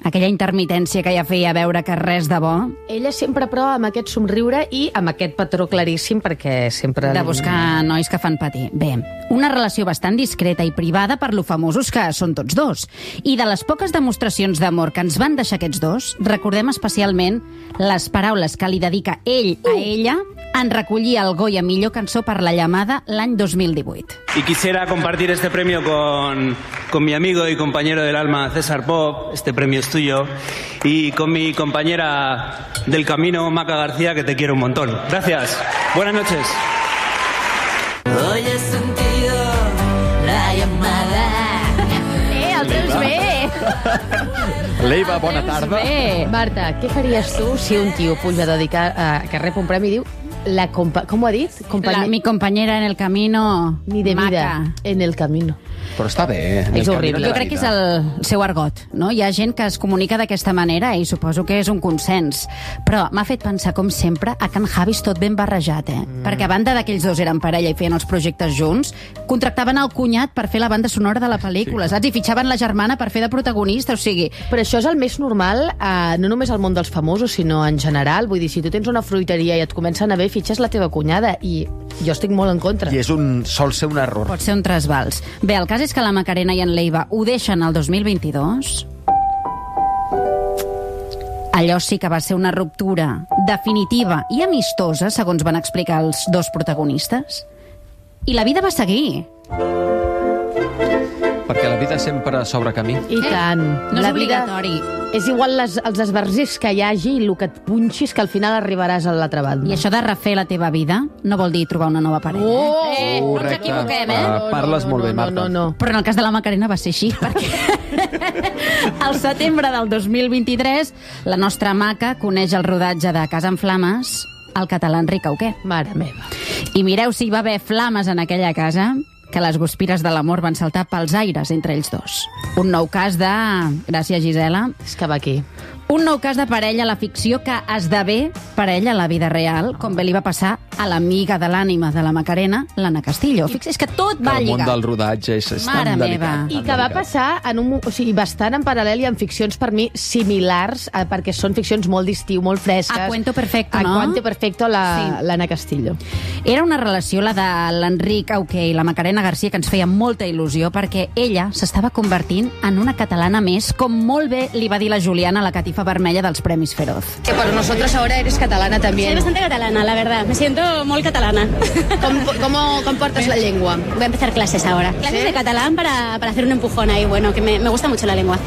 aquella intermitència que ja feia veure que res de bo. Ella sempre prova amb aquest somriure i amb aquest patró claríssim, perquè sempre... De buscar nois que fan patir. Bé, una relació bastant discreta i privada per lo famosos que són tots dos. I de les poques demostracions d'amor que ens van deixar aquests dos, recordem especialment les paraules que li dedica ell a ella en recollir el Goya Millor Cançó per la Llamada l'any 2018. Y quisiera compartir este premio con mi amigo y compañero del alma César Pop, este premio es tuyo, y con mi compañera del camino, Maca García, que te quiero un montón. Gracias. Buenas noches. Hoy he sentido la llamada. El temps bé! Leiva, bona tarda. Bé. Marta, què faries tu si un tio puja a dedicar que rep un premi i diu com ho ha dit? Mi compañera en el camino... Ni de vida, Maca. en el camino. Però està bé. És horrible. Jo crec que és el seu argot, no? Hi ha gent que es comunica d'aquesta manera i suposo que és un consens. Però m'ha fet pensar, com sempre, a Can Javis tot ben barrejat, Perquè a banda d'aquells dos eren parella i feien els projectes junts, contractaven el cunyat per fer la banda sonora de la pel·lícula, saps? I fitxaven la germana per fer de protagonista, o sigui... Però això és el més normal, no només al món dels famosos, sinó en general. Vull dir, si tu tens una fruiteria i et comença a anar bé, fitxes la teva cunyada, i jo estic molt en contra. I sol ser un error. Pot ser un trasbals. Bé, el cas és que la Macarena i en Leiva ho deixen el 2022. Allò sí que va ser una ruptura definitiva i amistosa, segons van explicar els dos protagonistes. I la vida va seguir. Perquè la vida sempre s'obre camí. I tant. No és La vida obligatori. És igual els esbarzers que hi hagi i el que et punxis, que al final arribaràs a l'altra banda. I això de refer la teva vida no vol dir trobar una nova parella. No ens equivoquem, Parles molt bé, Marta. No. Però en el cas de la Macarena va ser així, perquè al setembre del 2023 la nostra Maca coneix el rodatge de Casa en Flames al català Enric Auqué. Mare meva. I mireu si hi va haver flames en aquella casa, que les guspires de l'amor van saltar pels aires entre ells dos. Un nou cas de... Gràcies, Gisela. És que va aquí. Un nou cas de parella a la ficció que esdevé parella a la vida real, com bé li va passar a l'amiga de l'ànima de la Macarena, l'Anna Castillo. Fixa't que tot va lligar. El món del rodatge és tan delicat. I que va passar bastant en paral·lel i en ficcions per mi similars, perquè són ficcions molt d'estiu, molt fresques. A Cuento Perfecto, no? A Cuento Perfecto, l'Anna Castillo. Era una relació, la de l'Enric Auqué i la Macarena García, que ens feia molta il·lusió, perquè ella s'estava convertint en una catalana més, com molt bé li va dir la Juliana a la catifa vermella dels Premis Feroz. Que para nosotros ahora eres catalana también. Soy bastante catalana, la verdad. Me siento muy catalana. ¿Cómo comportas la lengua? Voy a empezar clases ahora. Clases de catalán para hacer un empujón ahí, bueno, que me gusta mucho la lengua.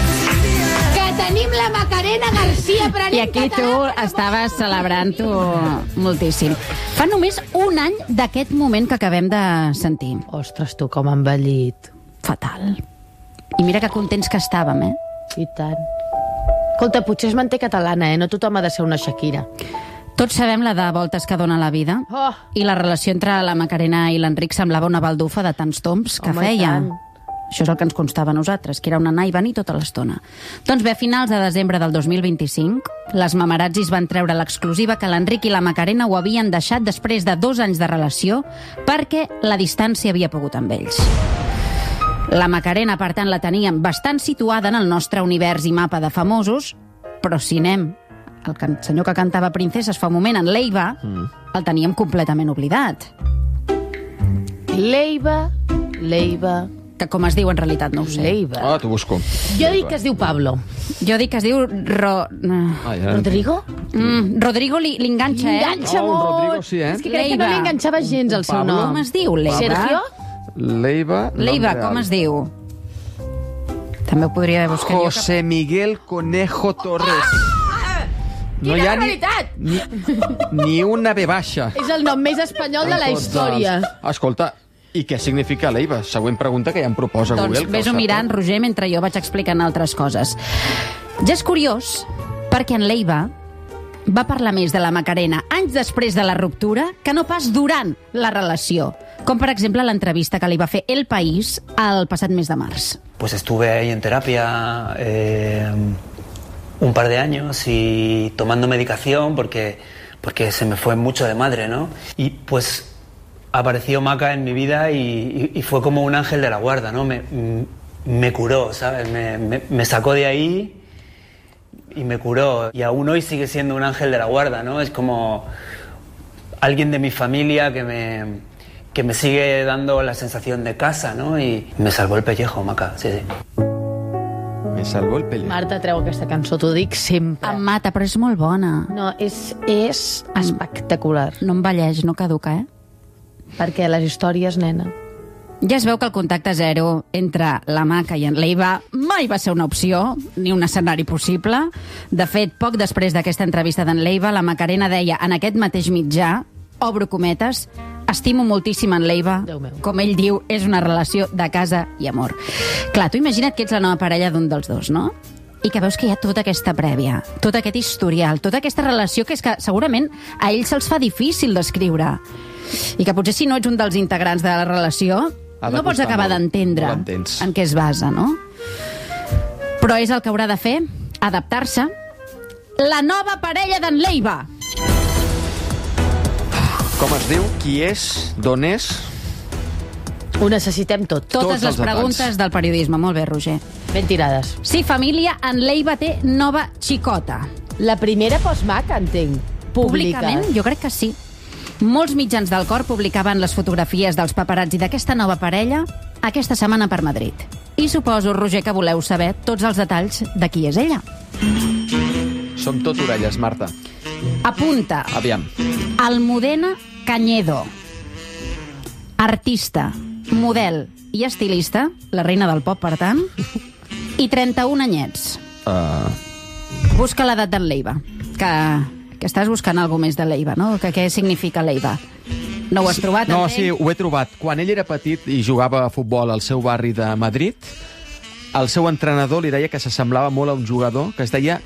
Que tenim la Macarena García per I aquí tu estaves celebrant-ho moltíssim. Fa només un any d'aquest moment que acabem de sentir. Ostres, tu, com ha envellit. Fatal. I mira que contents que estàvem, I tant. Escolta, potser es manté catalana, no tothom ha de ser una Shakira. Tots sabem la de voltes que dona la vida, i la relació entre la Macarena i l'Enric semblava una baldufa de tants tombs que feia. Això és el que ens constava a nosaltres, que era un anar i venir tota l'estona. Doncs bé, a finals de desembre del 2025, les mamarazzis van treure l'exclusiva que l'Enric i la Macarena ho havien deixat després de 2 anys de relació perquè la distància havia pogut amb ells. La Macarena, per tant, la teníem bastant situada en el nostre univers i mapa de famosos, però si anem el senyor que cantava Princeses fa un moment, en Leiva, el teníem completament oblidat. Leiva... Que com es diu en realitat no ho sé. Leiva. T'ho busco. Jo dic que es diu Pablo. Jo dic que es diu Rodrigo? Rodrigo li enganxa, Enganxa molt. Rodrigo sí, És que crec que no li enganxava gens el seu nom. Com es diu, Leiva? Sergio? Leiva, com es diu? També ho podria haver buscat José Miguel Conejo Torres. No hi ha ni una B baixa. És el nom més espanyol de la història. Escolta, i què significa Leiva? Següent pregunta que ja em proposa Google. Doncs vés-ho mirant, Roger, mentre jo vaig explicant altres coses. Ja és curiós, perquè en Leiva va parlar més de la Macarena anys després de la ruptura que no pas durant la relació. Com, per exemple, l'entrevista que li va fer El País el passat mes de març. Pues estuve ahí en terapia un par de años y tomando medicación porque se me fue mucho de madre, ¿no? Y pues apareció Maca en mi vida y fue como un ángel de la guarda, ¿no? Me curó, ¿sabes? Me sacó de ahí y me curó. Y aún hoy sigue siendo un ángel de la guarda, ¿no? Es como alguien de mi familia que me sigue dando la sensación de casa, ¿no? Y me salvó el pellejo, Maca, sí. Me salvó el pellejo. Marta, treu aquesta cançó, t'ho dic sempre. Em mata, però és molt bona. No, és espectacular. No envelleix, no caduca, Perquè les històries, nena... Ja es veu que el contacte zero entre la Maca i en Leiva mai va ser una opció, ni un escenari possible. De fet, poc després d'aquesta entrevista d'en Leiva, la Macarena deia en aquest mateix mitjà, obro cometes, estimo moltíssim en Leiva, com ell diu, és una relació de casa i amor. Clar, tu imagina't que ets la nova parella d'un dels dos, no? I que veus que hi ha tota aquesta prèvia, tot aquest historial, tota aquesta relació que és que segurament a ells se'ls fa difícil descriure. I que potser si no ets un dels integrants de la relació no pots acabar d'entendre en què es basa, no? Però és el que haurà de fer, adaptar-se. La nova parella d'en Leiva. Com es diu? Qui és? D'on és? Ho necessitem tot. Totes les preguntes del periodisme. Molt bé, Roger. Ben tirades. Sí, família, en Leiva té nova xicota. La primera post-Maca, entenc. Públicament, jo crec que sí. Molts mitjans del cor publicaven les fotografies dels paparazzi d'aquesta nova parella aquesta setmana per Madrid. I suposo, Roger, que voleu saber tots els detalls de qui és ella. Som tot orelles, Marta. Apunta. Aviam. Almudena Cañedo. Artista, model i estilista, la reina del pop, per tant, i 31 anyets. Busca l'edat d'en Leiva, que estàs buscant alguna més de Leiva, no? Què significa Leiva? No ho has trobat? No, sí, ho he trobat. Quan ell era petit i jugava a futbol al seu barri de Madrid, el seu entrenador li deia que s'assemblava molt a un jugador que es deia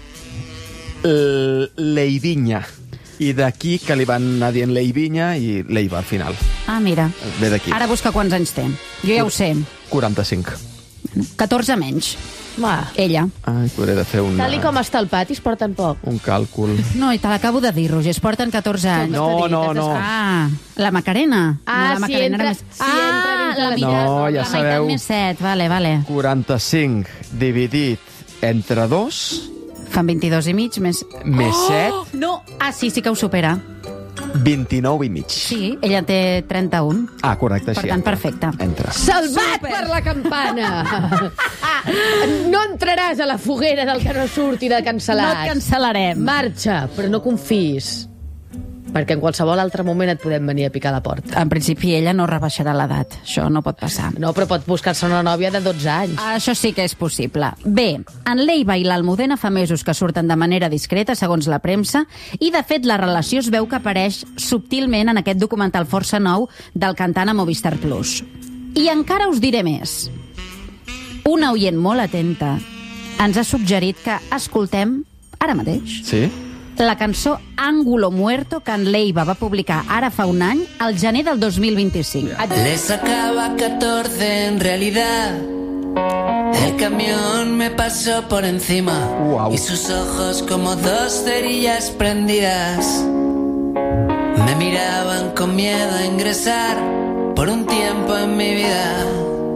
Leivinha. I d'aquí que li van anar dient Leivinha i Leiva al final. Ah, mira. Ve d'aquí. Ara busca quants anys té. Jo ja ho sé. 45. 14 menys. Ella. Ai, podré de fer Tal i com està el pati, es porten poc. un càlcul. No, i te l'acabo de dir, Roger, es porten 14 anys. No. Ah, la Macarena. Ah, no, la Macarena era més... entra la meitat, No, ja la sabeu. meitat més 7, vale. 45 dividit entre 2... Fan 22 i mig més... Més 7... No! Ah, sí que ho supera. 29 i mig. Sí, ella té 31. Ah, correcte, Per sí. tant, perfecte. Entra. Salvat per la campana! No entraràs a la foguera del que no surti de cancel·lat. No et cancel·larem. Marxa, però no confis. Perquè en qualsevol altre moment et podem venir a picar a la porta. En principi, ella no rebaixarà l'edat. Això no pot passar. No, però pot buscar-se una nòvia de 12 anys. Això sí que és possible. Bé, en Leiva i l'Almudena fa mesos que surten de manera discreta, segons la premsa, i, de fet, la relació es veu que apareix subtilment en aquest documental força nou del cantant a Movistar Plus. I encara us diré més. Una oient molt atenta ens ha suggerit que escoltem, ara mateix, Sí? la cançó Ángulo Muerto que en Leiva va publicar ara fa un any, al gener del 2025. Le sacaba 14 en realidad. El camión me pasó por encima. Y sus ojos como dos cerillas prendidas me miraban con miedo a ingresar por un tiempo en mi vida.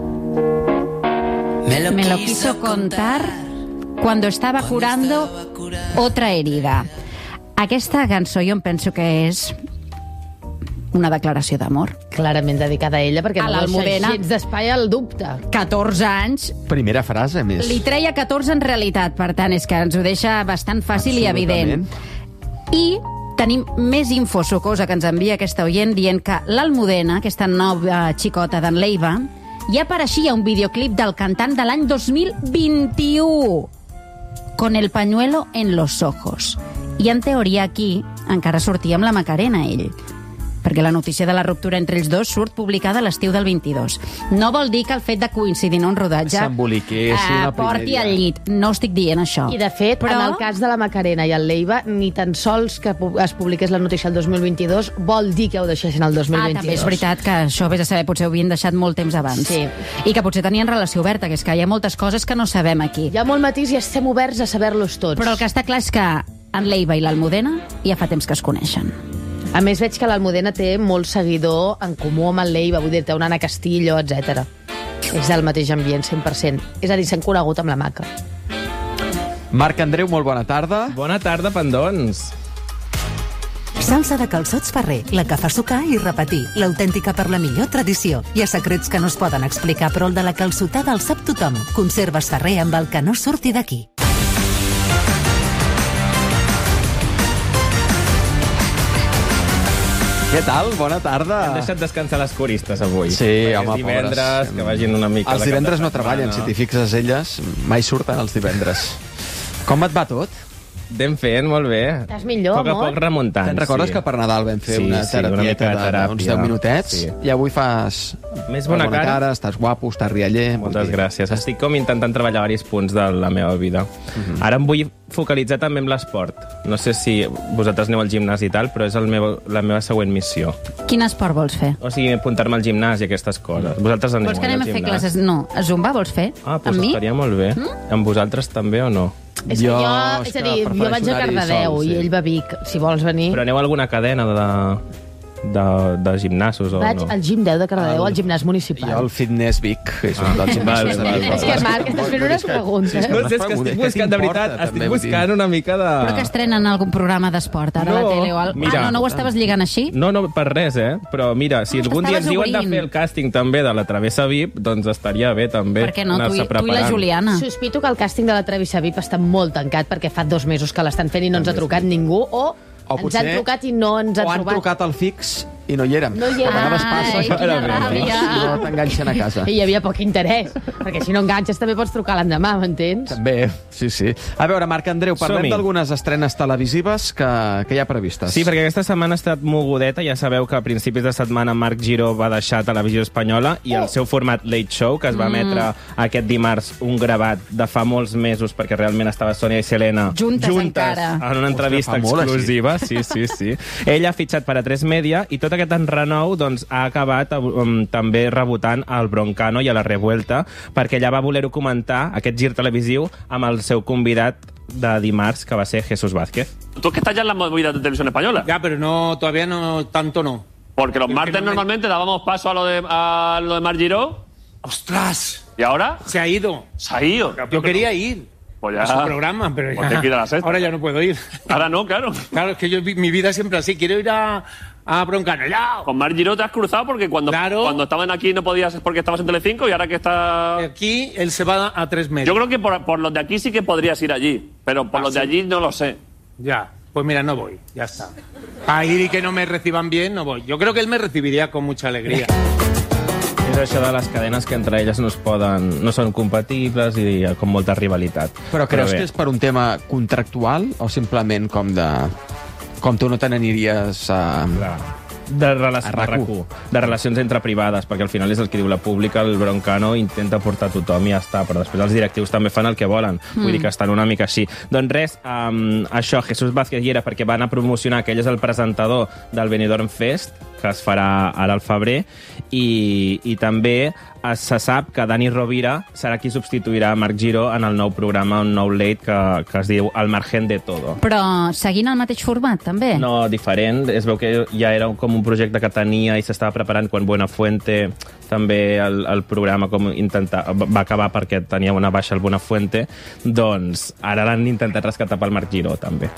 Me lo quiso contar cuando estaba curando otra herida. Aquesta cançó jo em penso que és una declaració d'amor. Clarament dedicada a ella, perquè A no l'Almudena. deixa gens d'espai al dubte. 14 anys, Primera frase, més. li treia 14 en realitat, per tant, és que ens ho deixa bastant fàcil i evident. I tenim més info sucosa que ens envia aquesta oient dient que l'Almudena, aquesta nova xicota d'en Leiva, ja apareixia un videoclip del cantant de l'any 2021, con el pañuelo en los ojos. I en teoria aquí encara sortia amb la Macarena ell, perquè la notícia de la ruptura entre ells dos surt publicada a l'estiu del 22. No vol dir que el fet de coincidir en un rodatge S'emboliquessin al primer porti dia. al llit. No estic dient això. I, de fet, Però- en el cas de la Macarena i el Leiva, ni tan sols que es publiqués la notícia el 2022 vol dir que ho deixessin el 2022. També és veritat que això, vés a saber, potser ho havien deixat molt temps abans. Sí. I que potser tenien relació oberta, que és que hi ha moltes coses que no sabem aquí. Hi ha molt matís i estem oberts a saber-los tots. Però el que està clar és que en Leiva i l'Almudena ja fa temps que es coneixen. A més, veig que l'Almudena té molt seguidor en comú amb el Leiva, vull dir, té una Ana Castillo, etc. És del mateix ambient, 100%. És a dir, s'han conegut amb la Maca. Marc Andreu, molt bona tarda. Bona tarda, pendons. Salsa de calçots Ferrer, la que fa sucar i repetir, l'autèntica per la millor tradició. Hi ha secrets que no es poden explicar, però el de la calçotada el sap tothom. Conserves Ferrer amb el que no surti d'aquí. Què tal? Bona tarda. Hem deixat descansar les coristes avui. Sí, home, divendres, que vagin una mica... Els divendres no treballen, si t'hi fixes, elles mai surten els divendres. Com et va tot? Anem fent, molt bé. Estàs millor, amor? A poc remuntant, Te'n recordes que per Nadal vam fer una terapieta d'uns 10 minutets? Sí. I avui fas... Més bona cara. Estàs guapo, estàs rialler... Moltes gràcies. Estic com intentant treballar diversos punts de la meva vida. Ara em vull focalitzar també en l'esport. No sé si vosaltres aneu al gimnàs i tal, però és la meva següent missió. Quin esport vols fer? O sigui, apuntar-me al gimnàs i aquestes coses. Vosaltres aneu al gimnàs? Vols que anem a fer classes? No. A Zumba vols fer? Ah, doncs estaria molt bé. Amb vosaltres també o no? És que jo vaig a Cardedeu i ell va a Vic, si vols venir. Però aneu a alguna cadena de gimnasos o no? Vaig al Gim 10 de Cardedeu, al gimnàs municipal. Jo al Fitness Vic, que és un dels gimnasos de Vic. És que, Marc, estàs fent unes preguntes. No sé, és que estic buscant, de veritat, estic buscant una mica de... Però que estrenen algun programa d'esport ara a la tele o al... Ah, no ho estaves lligant així? No, per res, Però mira, si algun dia ens diuen de fer el càsting també de la Travessa VIP, doncs estaria bé també anar-se preparant. Per què no? Tu i la Juliana. Sospito que el càsting de la Travessa VIP està molt tancat perquè fa 2 mesos que l'estan fent i no ens ha trucat ningú, o ens han trucat i no ens han trobat. O han trucat al fix i no hi érem. No hi érem. A vegades passa ràbia. No t'enganxen a casa. I hi havia poc interès, perquè si no enganxes també pots trucar l'endemà, m'entens? També, sí. A veure, Marc Andreu, parlem d'algunes estrenes televisives que hi ha previstes. Sí, perquè aquesta setmana ha estat mogudeta. Ja sabeu que a principis de setmana Marc Giró va deixar Televisió Espanyola i el seu format Late Show, que es va emetre aquest dimarts, un gravat de fa molts mesos, perquè realment estava Sònia i Selena juntes encara. En una entrevista exclusiva. Sí. Ell ha fitxat per A3 Media i tot aquest enrenou ha acabat també rebotant al Broncano i a la Revuelta, perquè ella va voler-ho comentar, aquest gir televisiu, amb el seu convidat de dimarts, que va ser Jesús Vázquez. Tú que estás ya en las movidas de Televisión Española. Ya, pero no, todavía no, tanto no. Porque los martes normalmente dábamos paso a lo de Marc Giró. ¡Ostras! ¿Y ahora? Se ha ido. ¿Se ha ido? Yo quería ir. Pues ya. A su programa, pero pues ya. Ahora ya no puedo ir. Ahora no, claro. Claro, es que yo mi vida siempre así. Quiero ir a Broncano. ¡Ya! Con Marc Giró te has cruzado porque cuando estaban aquí no podías porque estabas en Telecinco y ahora que está... Aquí él se va a 3 meses. Yo creo que por los de aquí sí que podrías ir allí, pero por los de allí no lo sé. Ya, pues mira, no voy, ya está. A ir y que no me reciban bien, no voy. Yo creo que él me recibiría con mucha alegría. És això de les cadenes que entre elles no són compatibles i com molta rivalitat. Però creus que és per un tema contractual o simplement com tu no te n'aniries a... De relacions entre privades, perquè al final és el que diu la pública, el Broncano intenta portar tothom i ja està, però després els directius també fan el que volen, vull dir que estan una mica així. Doncs res, això, Jesús Vázquez hi era perquè van a promocionar que ell és el presentador del Benidorm Fest, que es farà ara al febrer, i també se sap que Dani Rovira serà qui substituirà Marc Giró en el nou programa, un nou late que es diu Al margen de todo. Però seguint el mateix format, també? No, diferent. Es veu que ja era com un projecte que tenia i s'estava preparant quan Buenafuente també el programa va acabar perquè tenia una baixa al Buenafuente, doncs ara l'han intentat rescatar pel Marc Giró, també.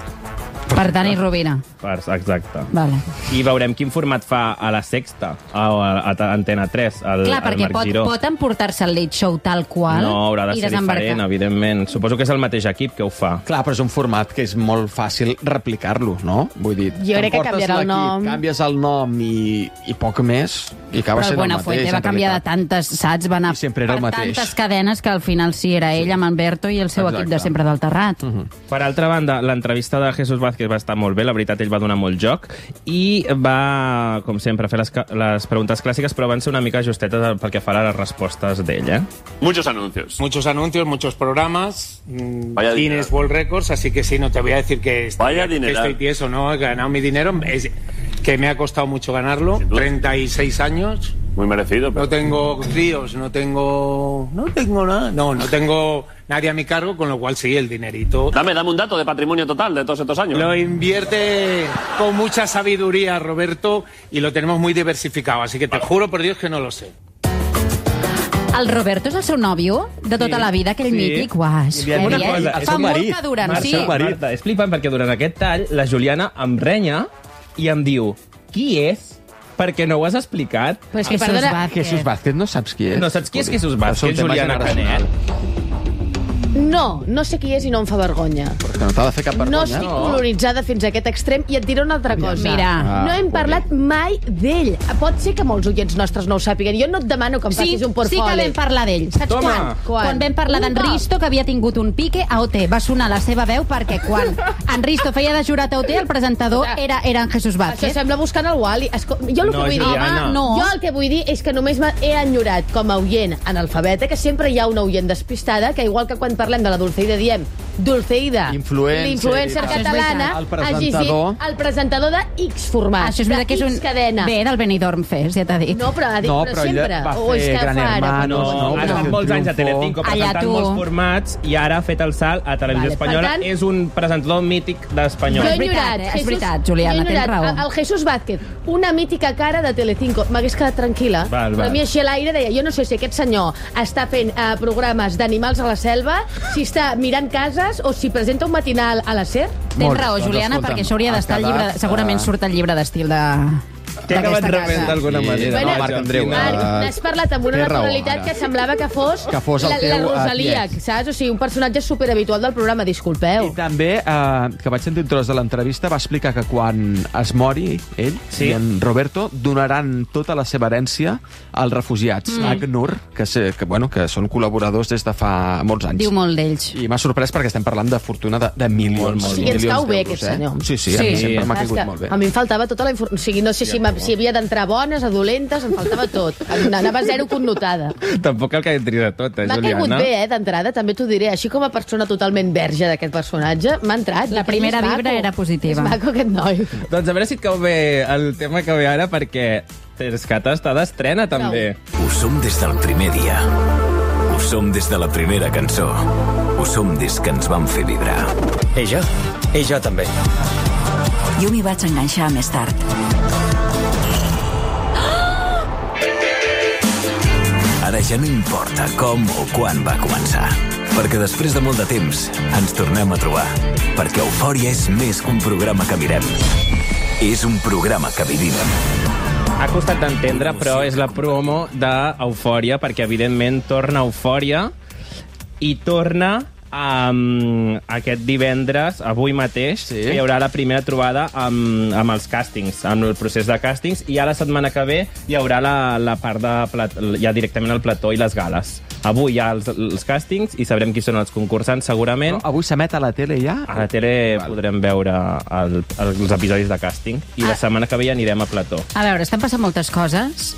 Per Dani Rovira. Exacte. Vale. I veurem quin format fa a la Sexta, a Antena 3, el Marc Giró. Pot emportar-se el Late Show tal qual? No, haurà de ser diferent, evidentment. Suposo que és el mateix equip que ho fa. Clar, però és un format que és molt fàcil replicar-lo, no? Vull dir, jo crec que canviarà el nom. Canvies el nom i poc més, i acaba sent el mateix. Però Buenafuente va canviar de tantes, saps? Va anar per tantes cadenes que al final sí era ell amb Alberto i el seu equip de sempre del Terrat. Per altra banda, l'entrevista de Jesús Vázquez va estar molt bé, la veritat, ell va donar molt joc i va, com sempre, fer les preguntes clàssiques, però van ser una mica justetes pel que fa a les respostes d'ell, Muchos anuncios. Muchos anuncios, muchos programas, Guinness World Records, así que sí, no te voy a decir que estoy tieso, ¿no? He ganado mi dinero, que me ha costado mucho ganarlo, 36 años. Muy merecido. Pero... No tengo críos, no tengo nada. No tengo nadie a mi cargo, con lo cual sí, el dinerito. Dame un dato de patrimonio total de todos estos años. Lo invierte con mucha sabiduría Roberto y lo tenemos muy diversificado, así que te juro por Dios que no lo sé. El Roberto és el seu nòvio de tota la vida, aquell mític. Uah, és I una cosa, fa molt que duren, sí. Marta, és flipant perquè durant aquest tall la Juliana em renya i em diu qui és? Perquè no ho has explicat. Però és que, perdona... Jesús Vázquez, no saps qui és? No saps qui és Jesús Vázquez, Juliana Canet? No sé qui és i no em fa vergonya. Perquè no t'ha de fer cap vergonya. No estic colonitzada fins a aquest extrem i et diré una altra cosa. Mira. No hem parlat mai d'ell. Pot ser que molts oients nostres no ho sàpiguen. Jo no et demano que em facis un portfoli. Sí que vam parlar d'ell. Saps quan vam parlar d'en Risto, que havia tingut un pique a OT. Va sonar la seva veu perquè quan en Risto feia de jurat a OT, el presentador era en Jesús Vázquez. Això sembla buscant el Wally. Jo el que vull dir... No. Jo el que vull dir és que només he enyorat com a oient analfabeta, que sempre hi ha una oient despistada, que igual que quan parlem de la Dulceida diem Dulceida, l'influencer catalana, el presentador de X format, això és veritat que és un... cadena. Bé, del Benidorm Fest, ja t'ha dit. No, però ha dit però sempre. Va fer Gran Hermano. Ha estat molts anys a Telecinco presentant molts formats i ara ha fet el salt a Televisió Espanyola. És un presentador mític d'Espanyol. És veritat, Juliana, tens raó. El Jesús Vázquez, una mítica cara de Telecinco. M'hagués quedat tranquil·la. Però a mi així a l'aire deia, jo no sé si aquest senyor està fent programes d'animals a la selva, si està mirant cases o si presenta un matinal a la SER. Tens raó, Juliana, perquè això hauria d'estar al llibre... Segurament surt el llibre d'estil de... Que ha acabat rebent d'alguna manera. Bueno, Marc Andreu. N'has parlat amb una naturalitat que semblava que fos la Rosalia, saps? O sigui, un personatge superhabitual del programa, disculpeu. I també, que vaig sentir un tros de l'entrevista, va explicar que quan es mori ell i en Roberto donaran tota la seva herència als refugiats. ACNUR, que són col·laboradors des de fa molts anys. Diu molt d'ells. I m'ha sorprès perquè estem parlant de fortuna de milions. O sigui, ens cau bé aquest senyor. Sí, a mi sempre m'ha caigut molt bé. A mi em faltava tota la informació. O sigui, no sé si havia d'entrar bones o dolentes, em faltava tot. Anava zero connotada. Tampoc cal que entri de tot, Juliana. M'ha caigut bé, d'entrada, també t'ho diré. Així com a persona totalment verge d'aquest personatge, m'ha entrat. La primera vibra era positiva. És maco aquest noi. Doncs a veure si et cau bé el tema que ve ara, perquè Terescata està d'estrena, també. Ho som des del primer dia. Ho som des de la primera cançó. Ho som des que ens vam fer vibrar. I jo també. Jo m'hi vaig enganxar més tard. Ara ja no importa com o quan va començar. Perquè després de molt de temps ens tornem a trobar. Perquè Eufòria és més que un programa que mirem. És un programa que vivim. Ha costat d'entendre, però és la promo d'Eufòria, perquè evidentment torna Eufòria i torna aquest divendres, avui mateix, hi haurà la primera trobada amb els càstings, amb el procés de càstings, i ja la setmana que ve hi haurà la part ja directament al plató i les gales. Avui hi ha els càstings i sabrem qui són els concursants, segurament. Però avui s'emet a la tele ja? A la tele podrem veure els episodis de càsting i la setmana que ve ja anirem a plató. A veure, estan passant moltes coses.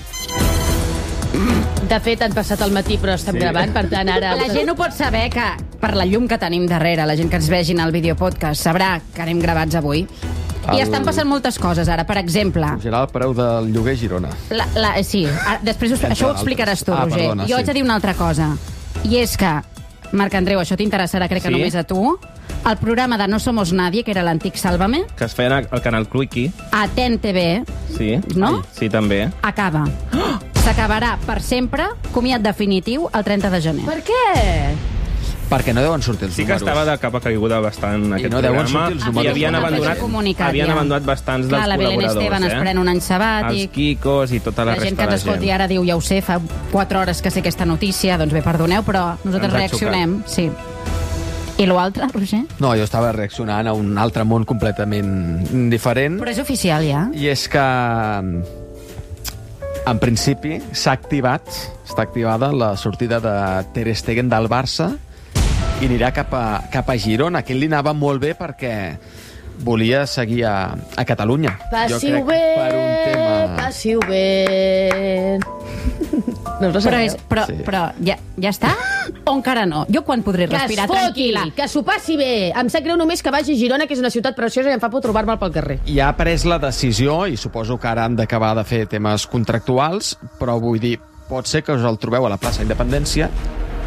De fet, han passat al matí, però estem gravant, per tant, ara... La gent ho pot saber, que per la llum que tenim darrere, la gent que ens vegin al videopodcast sabrà que anem gravats avui. I estan passant moltes coses, ara. Per exemple... Pujarà el preu del lloguer a Girona. Sí, després això ho explicaràs tu, Roger. Perdona, jo haig de dir una altra cosa. I és que, Marc Andreu, això t'interessarà, crec que només a tu, el programa de No Somos Nadie, que era l'antic Sálvame, que es feia al canal Cluiqui, a TEN TV, no? Sí, també. Acaba. S'acabarà per sempre, comiat definitiu, el 30 de gener. Per què? Perquè no deuen sortir els números. Sí que estava de capa caiguda bastant aquest programa. I no deuen sortir els números. I havien abandonat bastants dels col·laboradors. La Belén Esteban es pren un any sabàtic. Els Quicos i tota la resta de gent. La gent que ens escolti ara diu, ja ho sé, fa 4 hores que sé aquesta notícia, doncs bé, perdoneu, però nosaltres reaccionem. Sí. I l'altre, Roger? No, jo estava reaccionant a un altre món completament diferent. Però és oficial, ja. I és que, en principi, està activada la sortida de Ter Stegen del Barça i anirà cap a Girona, que ell li anava molt bé perquè volia seguir a Catalunya. Passi-ho bé, passi-ho bé. No us ho sabeu? Però ja està? O encara no? Jo quan podré respirar tranquil·la? Que s'ho passi bé. Em sap greu només que vagi a Girona, que és una ciutat preciosa i em fa por trobar-me'l pel carrer. I ha pres la decisió, i suposo que ara han d'acabar de fer temes contractuals, però vull dir, pot ser que us el trobeu a la plaça Independència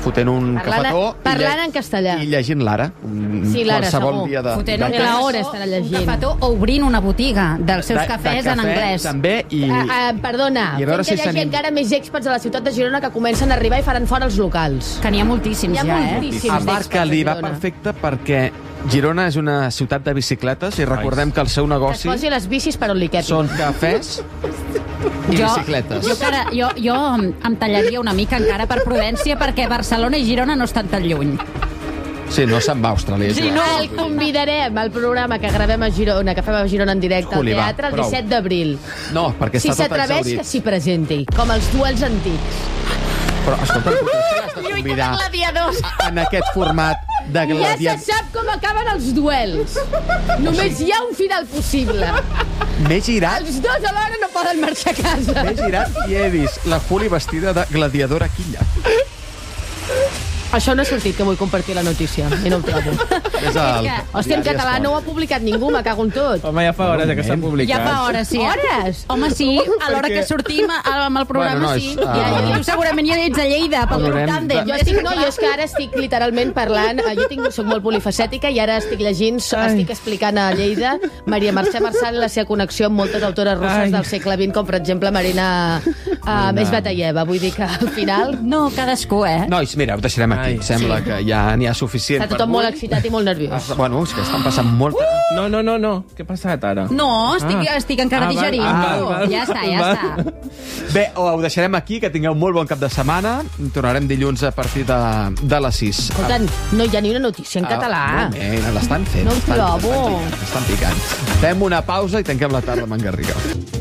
fotent un cafetó parlant en castellà. I llegint l'Ara. Sí, l'Ara, segur. Fotent un l'hora estarà llegint. cafetó o obrint una botiga dels seus cafès en anglès. També, perdona, fent que hi hagi encara més experts a la ciutat de Girona que comencen a arribar i faran fora els locals. Que n'hi ha moltíssims ja, A part que li va perfecte perquè Girona és una ciutat de bicicletes i recordem que el seu negoci... Que es posi les bicis per on li quepi. Són cafès i bicicletes. Jo em tallaria una mica encara per prudència perquè Barcelona i Girona no estan tan lluny. Sí, no se'n va a Austràlia. Sí, no, el convidarem al programa que gravem a Girona, que fem a Girona en directe al teatre el 17 d'abril. No, perquè està tot exhaurit. Si s'atreveix, que s'hi presenti, com els duels antics. Però, escolta, potser has de convidar en aquest format de gladiadors. Ja se sap com acaben els duels. Només hi ha un final possible. M'he girat... Els dos alhora no poden marxar a casa. M'he girat i he vist la Juli vestida de gladiadora quilla. Això no ha sortit, que vull compartir la notícia. I no ho trobo. Hòstia, en català no ho ha publicat ningú, me cago en tot. Home, ja fa hores que s'ha publicat. Ja fa hores, sí. Hores? Home, sí, a l'hora que sortim amb el programa, sí. Ja, segurament ja ets a Lleida, pel tàndem. Jo és que ara estic literalment parlant, soc molt polifacètica i ara estic llegint, estic explicant a Lleida Maria Mercè Marçal i la seva connexió amb moltes autores russes del segle XX, com per exemple Marina Mesbatayeva. Vull dir que al final... No, cadascú, Nois, mira, ho deixarem aquí. Sembla que ja n'hi ha suficient. Està tothom molt excitat i molt nerviós. Bueno, és que estan passant molt... No. Què ha passat ara? No, estic encara digerint. Ja està. Bé, ho deixarem aquí, que tingueu molt bon cap de setmana. Tornarem dilluns a partir de les 6. Escolta, no hi ha ni una notícia en català. L'estan fent. No ho trobo. Estan picant. Fem una pausa i tanquem la tarda amb en Garriga.